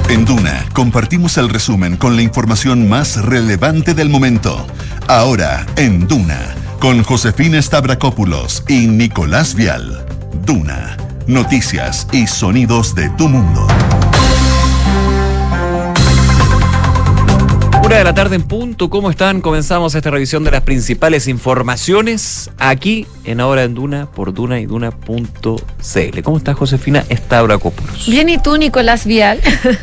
En Duna compartimos el resumen con la información más relevante del momento. Ahora en Duna, con Josefina Stavrakopoulos y Nicolás Vial. Duna, noticias y sonidos de tu mundo. 1:00 p.m. en punto. ¿Cómo están? Comenzamos esta revisión de las principales informaciones aquí en Ahora en Duna por Duna y Duna.cl. ¿Cómo estás, Josefina Stavrakopoulos? Bien, ¿y tú, Nicolás Vial?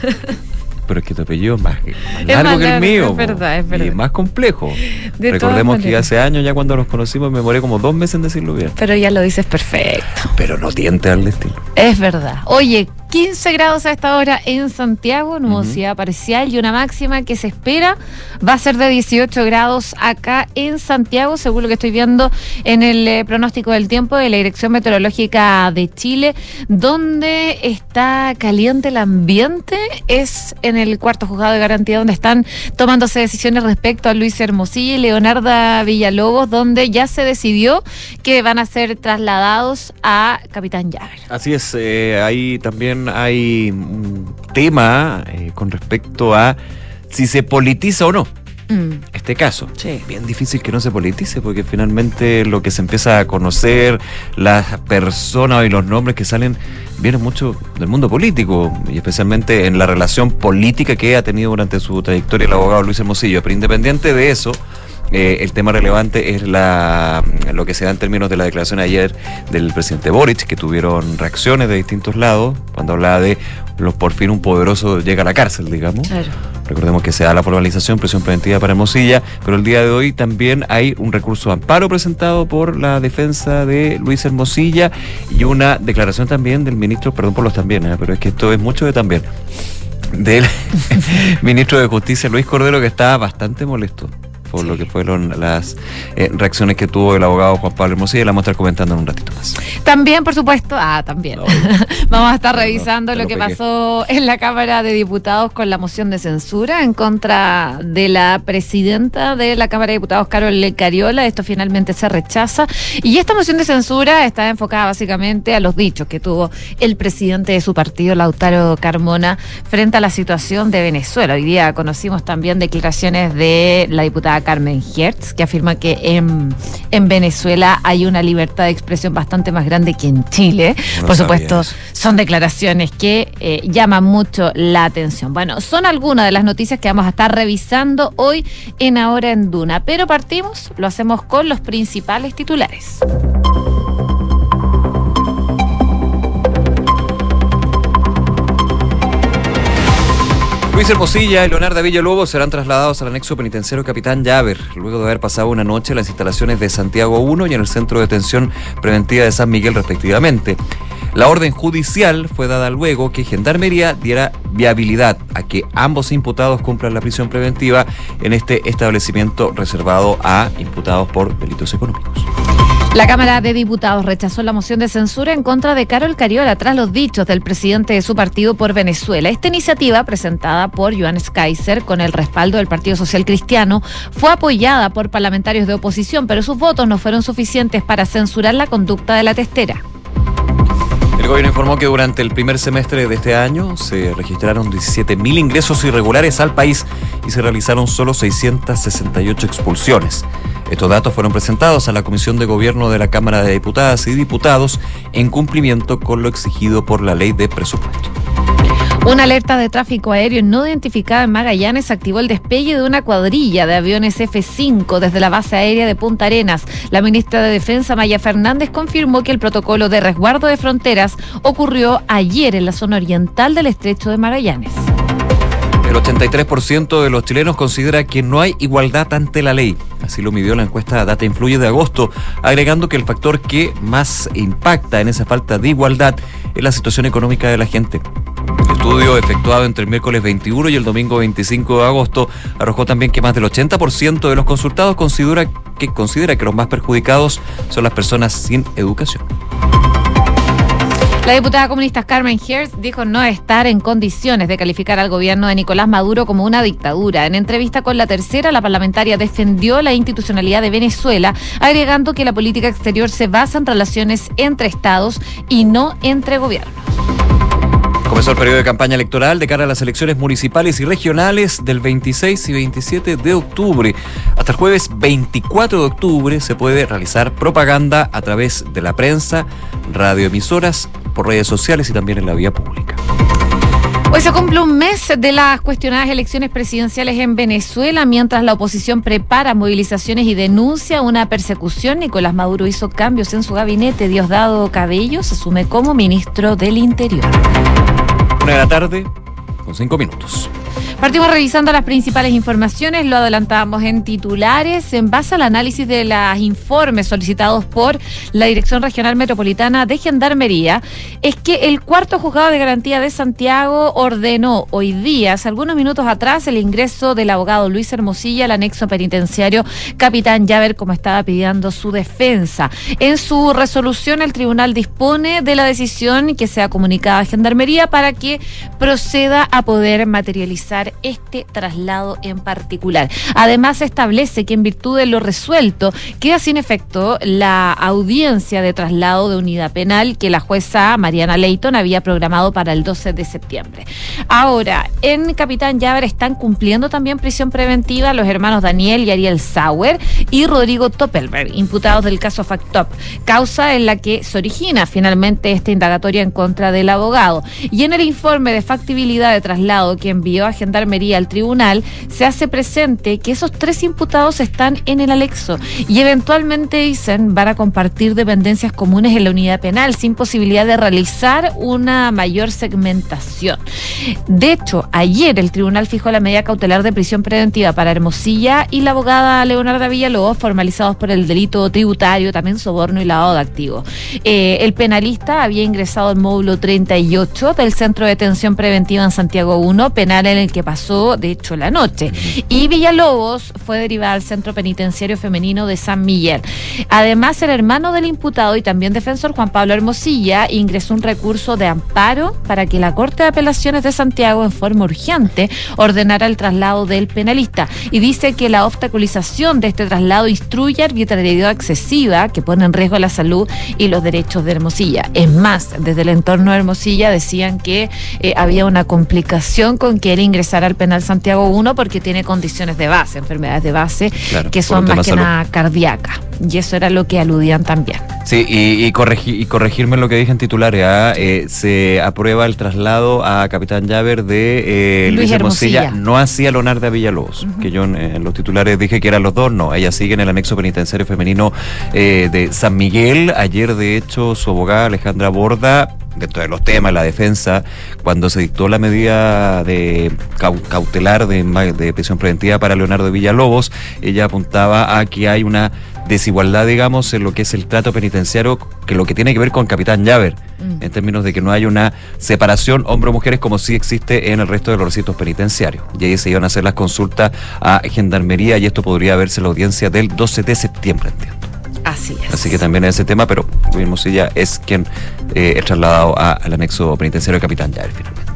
Pero es que tu apellido es más largo que el mío. Es verdad, es verdad. Y más complejo. De Recordemos que hace años, ya cuando nos conocimos, me demoré como 2 meses en decirlo bien. Pero ya lo dices perfecto. Pero no tiente al destino. Es verdad. Oye, 15 grados a esta hora en Santiago, nubosidad parcial y una máxima que se espera va a ser de 18 grados acá en Santiago, según lo que estoy viendo en el pronóstico del tiempo de la Dirección Meteorológica de Chile. Donde está caliente el ambiente es en el cuarto juzgado de garantía, donde están tomándose decisiones respecto a Luis Hermosilla y Leonarda Villalobos, donde ya se decidió que van a ser trasladados a Capitán Llaver. Así es, ahí también hay un tema con respecto a si se politiza o no este caso. Sí. Bien difícil que no se politice, porque finalmente lo que se empieza a conocer, las personas y los nombres que salen, vienen mucho del mundo político, y especialmente en la relación política que ha tenido durante su trayectoria el abogado Luis Hermosillo. Pero independiente de eso, el tema relevante es lo que se da en términos de la declaración ayer del presidente Boric, que tuvieron reacciones de distintos lados, cuando hablaba de por fin un poderoso llega a la cárcel, digamos. Claro. Recordemos que se da la formalización, prisión preventiva para Hermosilla, pero el día de hoy también hay un recurso de amparo presentado por la defensa de Luis Hermosilla y una declaración también del ministro, perdón por los también, pero es que esto es mucho de también, del ministro de Justicia, Luis Cordero, que está bastante molesto por lo que fueron las reacciones que tuvo el abogado Juan Pablo Hermosilla. La vamos a estar comentando en un ratito más. También, por supuesto, también. No, vamos a estar revisando lo que pegué. pasó en la Cámara de Diputados con la moción de censura en contra de la presidenta de la Cámara de Diputados, Carol Cariola. Esto finalmente se rechaza. Y esta moción de censura está enfocada básicamente a los dichos que tuvo el presidente de su partido, Lautaro Carmona, frente a la situación de Venezuela. Hoy día conocimos también declaraciones de la diputada Carmen Hertz, que afirma que en Venezuela hay una libertad de expresión bastante más grande que en Chile. No Por supuesto, sabía eso. son declaraciones que llaman mucho la atención. Bueno, son algunas de las noticias que vamos a estar revisando hoy en Ahora en Duna, pero lo hacemos con los principales titulares. Luis Hermosilla y Leonarda Villalobos serán trasladados al anexo penitenciario Capitán Llaver, luego de haber pasado una noche en las instalaciones de Santiago 1 y en el Centro de Detención Preventiva de San Miguel, respectivamente. La orden judicial fue dada luego que Gendarmería diera viabilidad a que ambos imputados cumplan la prisión preventiva en este establecimiento reservado a imputados por delitos económicos. La Cámara de Diputados rechazó la moción de censura en contra de Carol Cariola tras los dichos del presidente de su partido por Venezuela. Esta iniciativa, presentada por Johannes Kaiser con el respaldo del Partido Social Cristiano, fue apoyada por parlamentarios de oposición, pero sus votos no fueron suficientes para censurar la conducta de la testera. El gobierno informó que durante el primer semestre de este año se registraron 17.000 ingresos irregulares al país y se realizaron solo 668 expulsiones. Estos datos fueron presentados a la Comisión de Gobierno de la Cámara de Diputadas y Diputados en cumplimiento con lo exigido por la Ley de Presupuesto. Una alerta de tráfico aéreo no identificada en Magallanes activó el despegue de una cuadrilla de aviones F-5 desde la base aérea de Punta Arenas. La ministra de Defensa, Maya Fernández, confirmó que el protocolo de resguardo de fronteras ocurrió ayer en la zona oriental del estrecho de Magallanes. El 83% de los chilenos considera que no hay igualdad ante la ley. Así lo midió la encuesta Data Influye de agosto, agregando que el factor que más impacta en esa falta de igualdad es la situación económica de la gente. El estudio efectuado entre el miércoles 21 y el domingo 25 de agosto arrojó también que más del 80% de los consultados considera que los más perjudicados son las personas sin educación. La diputada comunista Carmen Hertz dijo no estar en condiciones de calificar al gobierno de Nicolás Maduro como una dictadura. En entrevista con La Tercera, la parlamentaria defendió la institucionalidad de Venezuela, agregando que la política exterior se basa en relaciones entre estados y no entre gobiernos. Comenzó el periodo de campaña electoral de cara a las elecciones municipales y regionales del 26 y 27 de octubre. Hasta el jueves 24 de octubre se puede realizar propaganda a través de la prensa, radioemisoras, por redes sociales y también en la vía pública. Hoy se cumple un mes de las cuestionadas elecciones presidenciales en Venezuela, mientras la oposición prepara movilizaciones y denuncia una persecución. Nicolás Maduro hizo cambios en su gabinete. Diosdado Cabello se asume como ministro del Interior. 1:00 p.m, con 5 minutos. Partimos revisando las principales informaciones, lo adelantábamos en titulares. En base al análisis de los informes solicitados por la Dirección Regional Metropolitana de Gendarmería, es que el cuarto juzgado de garantía de Santiago ordenó hoy día, hace algunos minutos atrás, el ingreso del abogado Luis Hermosilla al anexo penitenciario Capitán Llaver, como estaba pidiendo su defensa. En su resolución, el tribunal dispone de la decisión que sea comunicada a Gendarmería para que proceda a poder materializar este traslado en particular. Además, establece que en virtud de lo resuelto queda sin efecto la audiencia de traslado de unidad penal que la jueza Mariana Leighton había programado para el 12 de septiembre. Ahora, en Capitán Llaver están cumpliendo también prisión preventiva los hermanos Daniel y Ariel Sauer y Rodrigo Toppelberg, imputados del caso Factop, causa en la que se origina finalmente esta indagatoria en contra del abogado. Y en el informe de factibilidad de traslado que envió a Gendarmería al tribunal, se hace presente que esos 3 imputados están en el anexo y eventualmente, dicen, van a compartir dependencias comunes en la unidad penal sin posibilidad de realizar una mayor segmentación. De hecho, ayer el tribunal fijó la medida cautelar de prisión preventiva para Hermosilla y la abogada Leonarda Villalobos, formalizados por el delito tributario, también soborno y lavado de activos. El penalista había ingresado al módulo 38 del Centro de Detención Preventiva en Santiago 1, penal en el que pasó, de hecho, la noche. Y Villalobos fue derivada al Centro Penitenciario Femenino de San Miguel. Además, el hermano del imputado y también defensor, Juan Pablo Hermosilla, ingresó un recurso de amparo para que la Corte de Apelaciones de Santiago, en forma urgente, ordenara el traslado del penalista. Y dice que la obstaculización de este traslado instruye arbitrariedad excesiva que pone en riesgo la salud y los derechos de Hermosilla. Es más, desde el entorno de Hermosilla decían que había una complicación con que él ingresara al penal Santiago 1 porque tiene condiciones de base, enfermedades de base, claro, que son más que nada cardíacas. Y eso era lo que aludían también. Sí, y corregirme lo que dije en titulares. Se aprueba el traslado a Capitán Llaver de Luis Hermosilla, no hacia Leonarda Villalobos, que yo en los titulares dije que eran los dos. No, ella sigue en el anexo penitenciario femenino de San Miguel. Ayer, de hecho, su abogada Alejandra Borda, dentro de los temas, la defensa, cuando se dictó la medida de cautelar de prisión preventiva para Leonardo Villalobos, ella apuntaba a que hay una desigualdad, digamos, en lo que es el trato penitenciario, que lo que tiene que ver con Capitán Llaver, en términos de que no hay una separación hombre-mujeres como sí existe en el resto de los recintos penitenciarios. Y ahí se iban a hacer las consultas a Gendarmería y esto podría verse en la audiencia del 12 de septiembre, entiendo. Así es. Así que también es ese tema, pero Luis Hermosilla es quien es trasladado al anexo penitenciario de Capitán Llaver finalmente.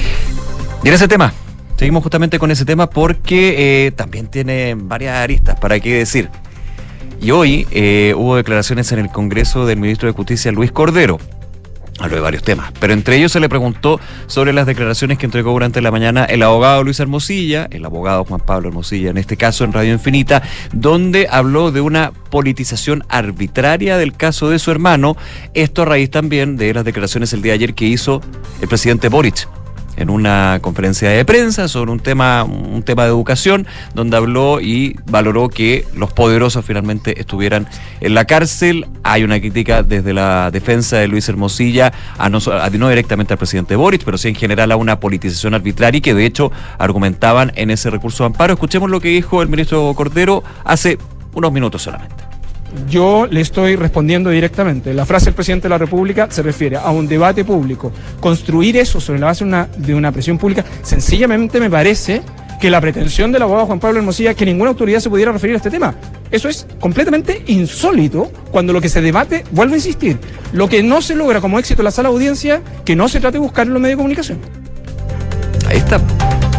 Y en ese tema, seguimos justamente con ese tema porque también tiene varias aristas, para qué decir. Y hoy hubo declaraciones en el Congreso del ministro de Justicia, Luis Cordero. Habló de varios temas, pero entre ellos se le preguntó sobre las declaraciones que entregó durante la mañana el abogado Luis Hermosilla, el abogado Juan Pablo Hermosilla, en este caso en Radio Infinita, donde habló de una politización arbitraria del caso de su hermano. Esto a raíz también de las declaraciones el día de ayer que hizo el presidente Boric en una conferencia de prensa sobre un tema de educación, donde habló y valoró que los poderosos finalmente estuvieran en la cárcel. Hay una crítica desde la defensa de Luis Hermosilla, no directamente al presidente Boric, pero sí en general a una politización arbitraria, que de hecho argumentaban en ese recurso de amparo. Escuchemos lo que dijo el ministro Cordero hace unos minutos solamente. Yo le estoy respondiendo directamente. La frase del presidente de la República se refiere a un debate público. Construir eso sobre la base de una presión pública, sencillamente me parece que la pretensión del abogado Juan Pablo Hermosilla es que ninguna autoridad se pudiera referir a este tema. Eso es completamente insólito cuando lo que se debate, vuelvo a insistir, lo que no se logra como éxito en la sala de audiencia, que no se trate de buscar en los medios de comunicación. Ahí está.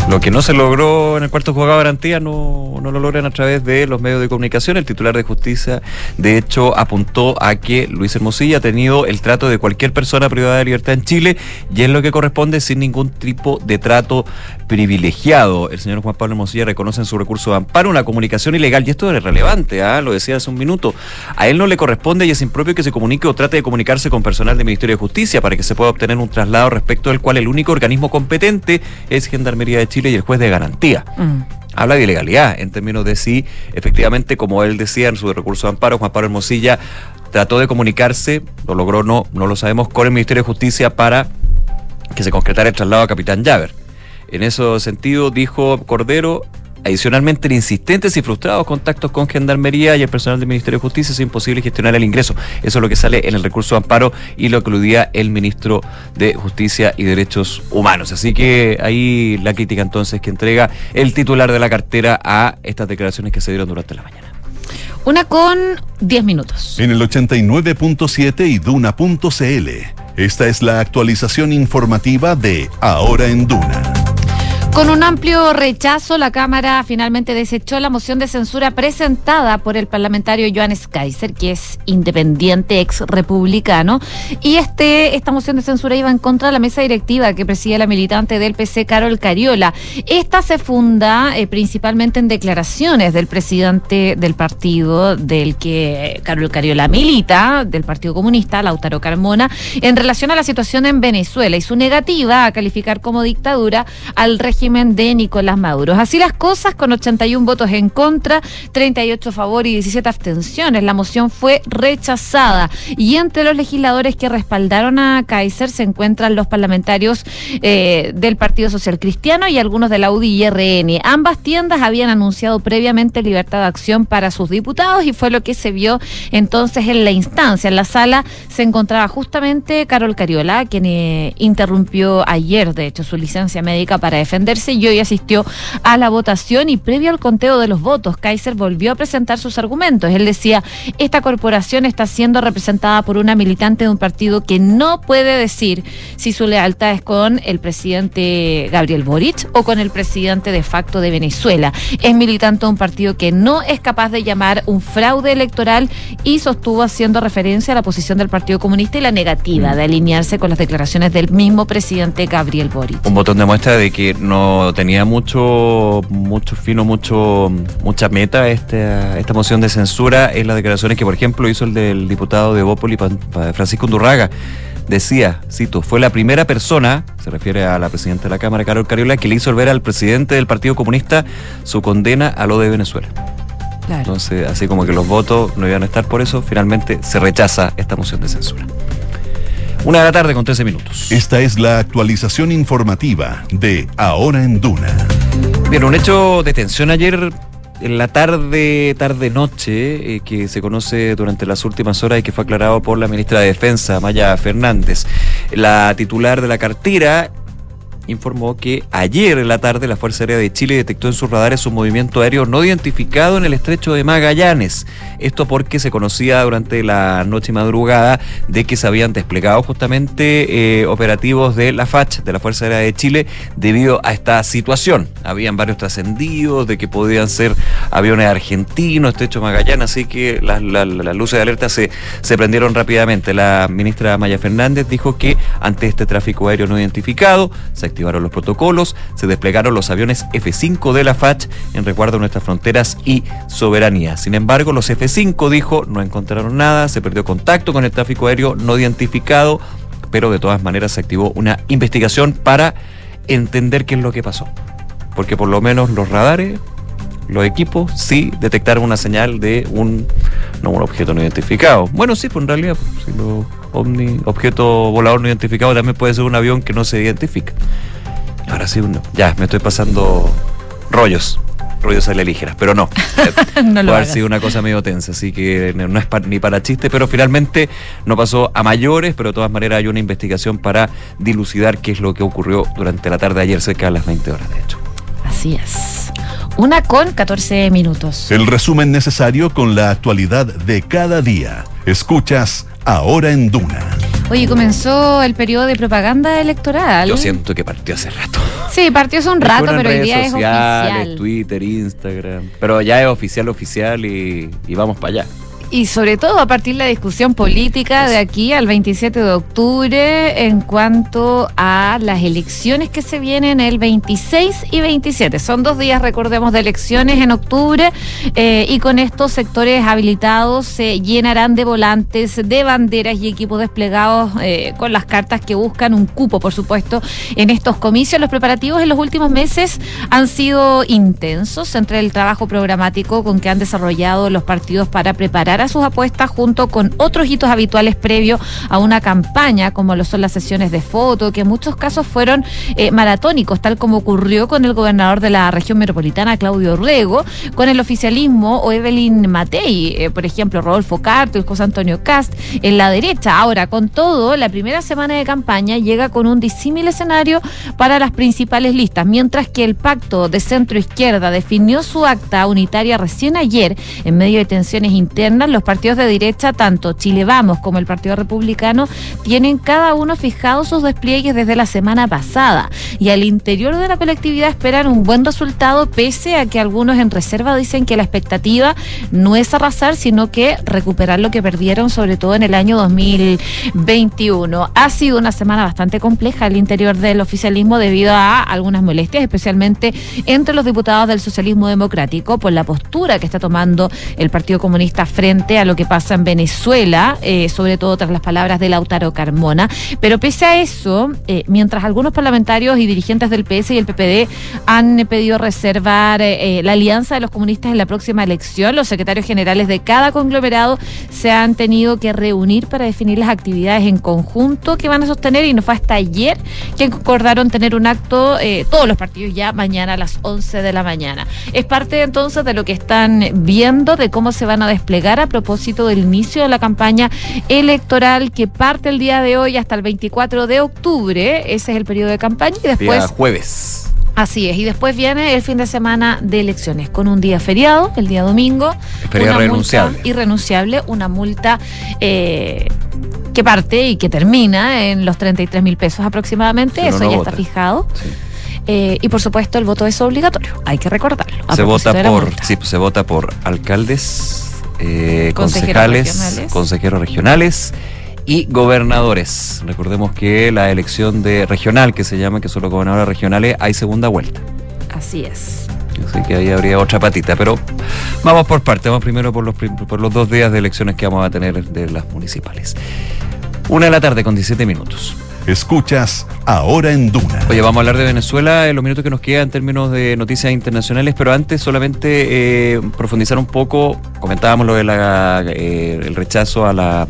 Lo que no se logró en el cuarto juzgado de garantía no lo logran a través de los medios de comunicación. El titular de Justicia, de hecho, apuntó a que Luis Hermosilla ha tenido el trato de cualquier persona privada de libertad en Chile y es lo que corresponde sin ningún tipo de trato privilegiado. El señor Juan Pablo Hermosilla reconoce en su recurso de amparo una comunicación ilegal y esto es relevante, lo decía hace un minuto. A él no le corresponde y es impropio que se comunique o trate de comunicarse con personal del Ministerio de Justicia para que se pueda obtener un traslado respecto del cual el único organismo competente es Gendarmería de Chile y el juez de garantía. Habla de ilegalidad en términos de si efectivamente, como él decía en su recurso de amparo, Juan Pablo Hermosilla trató de comunicarse, lo logró no lo sabemos, con el Ministerio de Justicia para que se concretara el traslado a Capitán Llaver. En ese sentido, dijo Cordero, adicionalmente, en insistentes y frustrados contactos con Gendarmería y el personal del Ministerio de Justicia es imposible gestionar el ingreso. Eso es lo que sale en el recurso de amparo y lo que aludía el ministro de Justicia y Derechos Humanos. Así que ahí la crítica entonces que entrega el titular de la cartera a estas declaraciones que se dieron durante la mañana. 1:10. En el 89.7 y Duna.cl. Esta es la actualización informativa de Ahora en Duna. Con un amplio rechazo, la Cámara finalmente desechó la moción de censura presentada por el parlamentario Johannes Kaiser, que es independiente, ex republicano, y esta moción de censura iba en contra de la mesa directiva que preside la militante del PC, Carol Cariola. Esta se funda principalmente en declaraciones del presidente del partido del que Carol Cariola milita, del Partido Comunista, Lautaro Carmona, en relación a la situación en Venezuela y su negativa a calificar como dictadura al régimen de Nicolás Maduro. Así las cosas, con 81 votos en contra, 38 a favor y 17 abstenciones, la moción fue rechazada. Y entre los legisladores que respaldaron a Kaiser se encuentran los parlamentarios del Partido Social Cristiano y algunos de la UDI y RN. Ambas tiendas habían anunciado previamente libertad de acción para sus diputados y fue lo que se vio entonces en la instancia. En la sala se encontraba justamente Carol Cariola, quien interrumpió ayer, de hecho, su licencia médica para defenderse y hoy asistió a la votación y previo al conteo de los votos, Kaiser volvió a presentar sus argumentos. Él decía, esta corporación está siendo representada por una militante de un partido que no puede decir si su lealtad es con el presidente Gabriel Boric o con el presidente de facto de Venezuela. Es militante de un partido que no es capaz de llamar un fraude electoral y sostuvo haciendo referencia a la posición del Partido Comunista y la negativa de alinearse con las declaraciones del mismo presidente Gabriel Boric. Un botón de muestra de que no tenía mucha meta esta moción de censura en las declaraciones que, por ejemplo, hizo el del diputado de Bópoli, Francisco Undurraga. Decía, cito, fue la primera persona, se refiere a la presidenta de la Cámara, Carol Cariola, que le hizo ver al presidente del Partido Comunista su condena a lo de Venezuela. Claro. Entonces, así como que los votos no iban a estar por eso, finalmente se rechaza esta moción de censura. 1:13 p.m. Esta es la actualización informativa de Ahora en Duna. Bien, un hecho de tensión ayer en la tarde-noche, que se conoce durante las últimas horas y que fue aclarado por la ministra de Defensa, Maya Fernández. La titular de la cartera informó que ayer en la tarde la Fuerza Aérea de Chile detectó en sus radares un movimiento aéreo no identificado en el estrecho de Magallanes. Esto porque se conocía durante la noche y madrugada de que se habían desplegado justamente operativos de la FACH, de la Fuerza Aérea de Chile, debido a esta situación. Habían varios trascendidos de que podían ser aviones argentinos, estrecho de Magallanes, así que las luces de alerta se prendieron rápidamente. La ministra Maya Fernández dijo que ante este tráfico aéreo no identificado se activaron los protocolos, se desplegaron los aviones F-5 de la FACH en resguardo de nuestras fronteras y soberanía. Sin embargo, los F-5, dijo, no encontraron nada, se perdió contacto con el tráfico aéreo no identificado, pero de todas maneras se activó una investigación para entender qué es lo que pasó. Porque por lo menos los radares, los equipos, sí detectaron una señal de un objeto no identificado. Bueno, sí, pues en realidad, si objeto volador no identificado también puede ser un avión que no se identifica. Ahora sí, ya me estoy pasando rollos a la ligera, pero no. No puede haber sido una cosa medio tensa, así que no es ni para chiste, pero finalmente no pasó a mayores, pero de todas maneras hay una investigación para dilucidar qué es lo que ocurrió durante la tarde de ayer, cerca de las 20 horas, de hecho. Así es. 1:14 p.m. El resumen necesario con la actualidad de cada día. Escuchas Ahora en Duna. Oye, comenzó el periodo de propaganda electoral. Yo siento que partió hace rato. Sí, partió hace un rato, pero hoy día es oficial. Twitter, Instagram. Pero ya es oficial y vamos para allá. Y sobre todo a partir de la discusión política de aquí al 27 de octubre en cuanto a las elecciones que se vienen el 26 y 27. Son 2 días, recordemos, de elecciones en octubre y con estos sectores habilitados se llenarán de volantes, de banderas y equipos desplegados con las cartas que buscan un cupo, por supuesto, en estos comicios. Los preparativos en los últimos meses han sido intensos entre el trabajo programático con que han desarrollado los partidos para preparar a sus apuestas junto con otros hitos habituales previos a una campaña, como lo son las sesiones de foto, que en muchos casos fueron maratónicos, tal como ocurrió con el gobernador de la región metropolitana, Claudio Rego, con el oficialismo o Evelyn Matei, por ejemplo, Rodolfo Carto y José Antonio Cast en la derecha. Ahora, con todo, la primera semana de campaña llega con un disímil escenario para las principales listas, mientras que el pacto de centro-izquierda definió su acta unitaria recién ayer, en medio de tensiones internas. Los partidos de derecha, tanto Chile Vamos como el Partido Republicano, tienen cada uno fijado sus despliegues desde la semana pasada, y al interior de la colectividad esperan un buen resultado, pese a que algunos en reserva dicen que la expectativa no es arrasar, sino que recuperar lo que perdieron, sobre todo en el año 2021. Ha sido una semana bastante compleja al interior del oficialismo debido a algunas molestias, especialmente entre los diputados del socialismo democrático, por la postura que está tomando el Partido Comunista frente a lo que pasa en Venezuela, sobre todo tras las palabras de Lautaro Carmona. Pero pese a eso, mientras algunos parlamentarios y dirigentes del PS y el PPD han pedido reservar la alianza de los comunistas en la próxima elección, los secretarios generales de cada conglomerado se han tenido que reunir para definir las actividades en conjunto que van a sostener, y no fue hasta ayer que acordaron tener un acto, todos los partidos ya mañana a las 11 de la mañana. Es parte entonces de lo que están viendo, de cómo se van a desplegar a propósito del inicio de la campaña electoral que parte el día de hoy hasta el 24 de octubre. Ese es el periodo de campaña y después... Día jueves. Así es, y después viene el fin de semana de elecciones con un día feriado, el día domingo. Feriado renunciable. Irrenunciable, una multa que parte y que termina en los 33.000 pesos aproximadamente, si eso no ya vota. Está fijado. Sí. Y por supuesto el voto es obligatorio, hay que recordarlo. Se vota por alcaldes, concejales, consejeros regionales y gobernadores. Recordemos que la elección de regional, que se llama, que son los gobernadores regionales, hay segunda vuelta. Así es. Así que ahí habría otra patita, pero vamos por parte. Vamos primero por los 2 días de elecciones que vamos a tener de las municipales. 1:17 p.m. Escuchas Ahora en Duna. Oye, vamos a hablar de Venezuela en los minutos que nos quedan en términos de noticias internacionales, pero antes solamente profundizar un poco. Comentábamos lo de el rechazo a la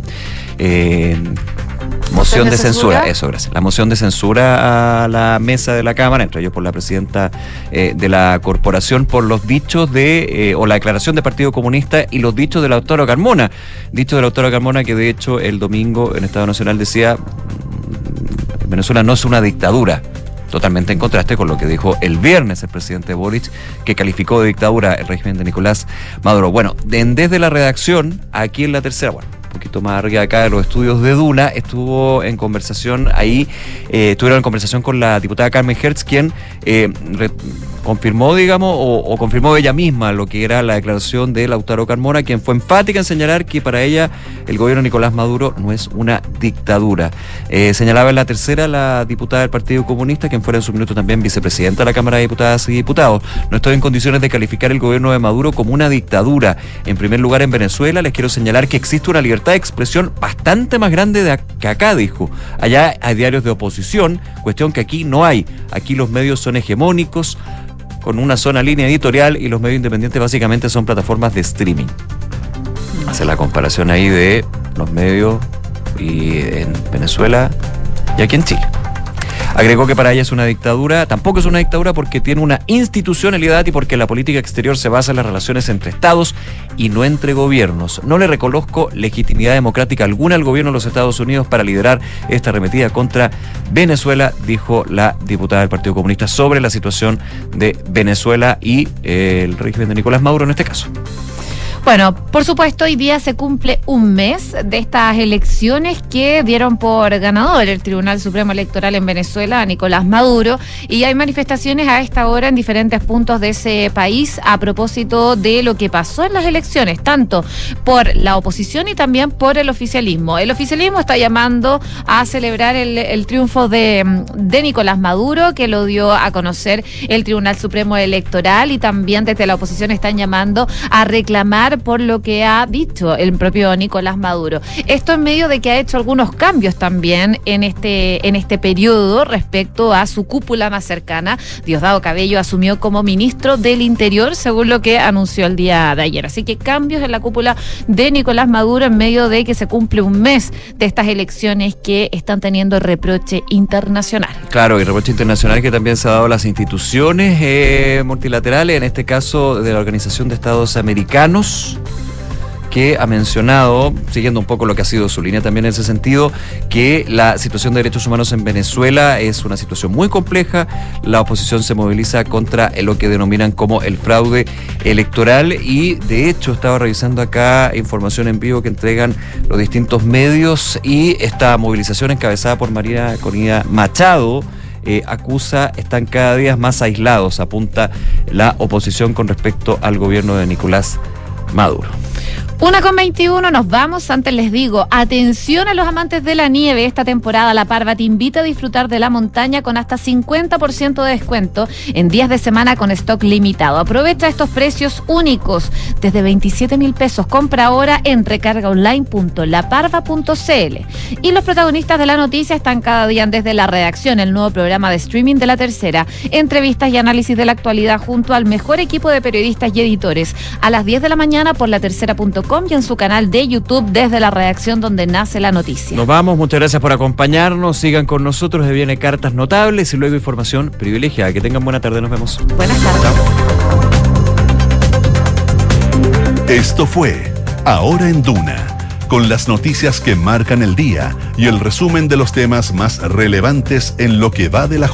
moción de censura. Eso, gracias. La moción de censura a la mesa de la Cámara, entre ellos por la presidenta de la corporación, por los dichos o la declaración del Partido Comunista y los dichos de Lautaro Carmona. Dicho de Lautaro Carmona, que de hecho el domingo en Estado Nacional decía: Venezuela no es una dictadura, totalmente en contraste con lo que dijo el viernes el presidente Boric, que calificó de dictadura el régimen de Nicolás Maduro. Bueno, desde la redacción, aquí en La Tercera, un poquito más arriba acá de los estudios de Duna, estuvieron en conversación con la diputada Carmen Hertz, quien confirmó, digamos, o confirmó ella misma lo que era la declaración de Lautaro Carmona, quien fue enfática en señalar que para ella el gobierno de Nicolás Maduro no es una dictadura. Señalaba en La Tercera la diputada del Partido Comunista, quien fuera en su minuto también vicepresidenta de la Cámara de Diputadas y Diputados: no estoy en condiciones de calificar el gobierno de Maduro como una dictadura. En primer lugar, en Venezuela les quiero señalar que existe una libertad de expresión bastante más grande que acá, dijo. Allá hay diarios de oposición, cuestión que aquí no hay. Aquí los medios son hegemónicos, con una sola línea editorial, y los medios independientes básicamente son plataformas de streaming. Hace la comparación ahí de los medios y en Venezuela y aquí en Chile. Agregó que para ella es una dictadura, tampoco es una dictadura porque tiene una institucionalidad y porque la política exterior se basa en las relaciones entre estados y no entre gobiernos. No le reconozco legitimidad democrática alguna al gobierno de los Estados Unidos para liderar esta arremetida contra Venezuela, dijo la diputada del Partido Comunista sobre la situación de Venezuela y el régimen de Nicolás Maduro en este caso. Bueno, por supuesto, hoy día se cumple un mes de estas elecciones que dieron por ganador el Tribunal Supremo Electoral en Venezuela a Nicolás Maduro, y hay manifestaciones a esta hora en diferentes puntos de ese país a propósito de lo que pasó en las elecciones, tanto por la oposición y también por el oficialismo. El oficialismo está llamando a celebrar el triunfo de Nicolás Maduro, que lo dio a conocer el Tribunal Supremo Electoral, y también desde la oposición están llamando a reclamar por lo que ha dicho el propio Nicolás Maduro. Esto en medio de que ha hecho algunos cambios también en este periodo respecto a su cúpula más cercana. Diosdado Cabello asumió como ministro del Interior, según lo que anunció el día de ayer. Así que cambios en la cúpula de Nicolás Maduro en medio de que se cumple un mes de estas elecciones que están teniendo reproche internacional. Claro, y reproche internacional que también se ha dado a las instituciones multilaterales, en este caso de la Organización de Estados Americanos, que ha mencionado, siguiendo un poco lo que ha sido su línea también en ese sentido, que la situación de derechos humanos en Venezuela es una situación muy compleja. La oposición se moviliza contra lo que denominan como el fraude electoral, y de hecho estaba revisando acá información en vivo que entregan los distintos medios, y esta movilización encabezada por María Corina Machado acusa, están cada día más aislados, apunta la oposición con respecto al gobierno de Nicolás Maduro. 1:21, nos vamos. Antes les digo, atención a los amantes de la nieve. Esta temporada La Parva te invita a disfrutar de la montaña con hasta 50% de descuento en días de semana con stock limitado. Aprovecha estos precios únicos desde 27.000 pesos. Compra ahora en recargaonline.laparva.cl. Y los protagonistas de la noticia están cada día desde la redacción, el nuevo programa de streaming de La Tercera. Entrevistas y análisis de la actualidad junto al mejor equipo de periodistas y editores. A las 10 de la mañana por latercera.com y en su canal de YouTube desde la redacción donde nace la noticia. Nos vamos, muchas gracias por acompañarnos, sigan con nosotros, se viene Cartas Notables y luego información privilegiada. Que tengan buena tarde, nos vemos. Buenas tardes. Chao. Esto fue Ahora en Duna, con las noticias que marcan el día y el resumen de los temas más relevantes en lo que va de la